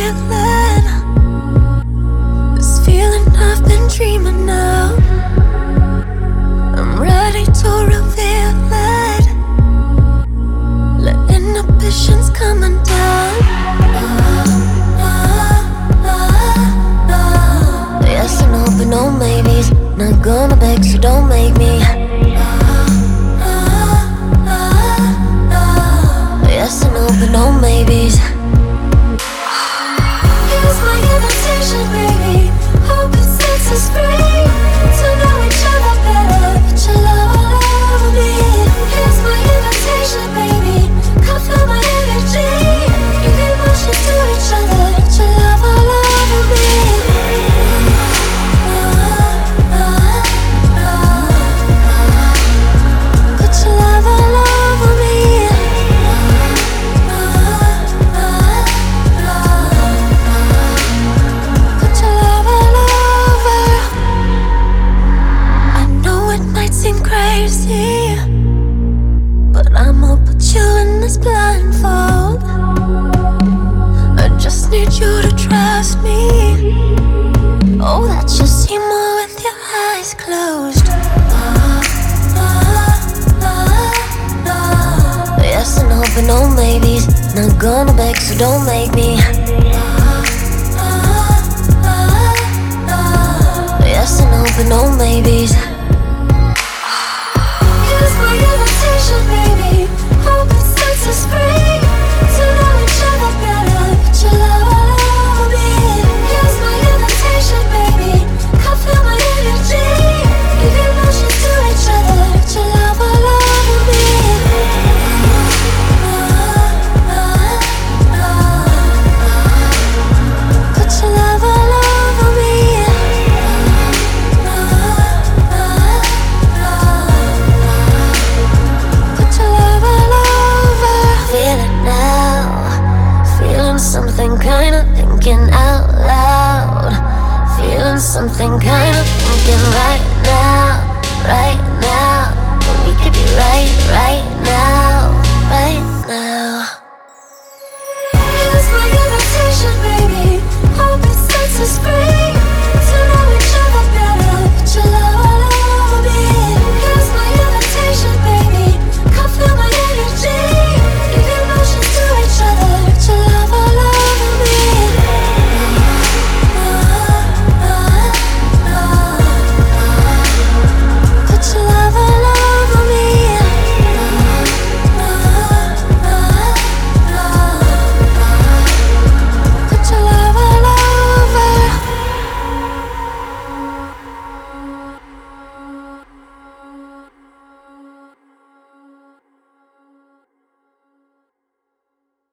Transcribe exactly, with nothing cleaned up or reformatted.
feeling, this feeling I've been dreaming of. I'm ready to reveal it. Let inhibitions come undone. Yes and no, but no maybes. Not gonna beg, so don't make me. Yes and no, but no maybes. Here's my invitation, baby. Hope it sets us free to know each other better. Put your love all over me. Here's my invitation, baby. Come feel my energy. Give emotions to each other. Put your love all over me. Put your love all over me. Put your love all over. I know it might seem crazy, but I'ma put you in this blindfold. I just need you to trust me. Oh, that you see more with your eyes closed. Yes and no, but no maybes. Not gonna beg, so don't make me. Yes and no, but no maybes.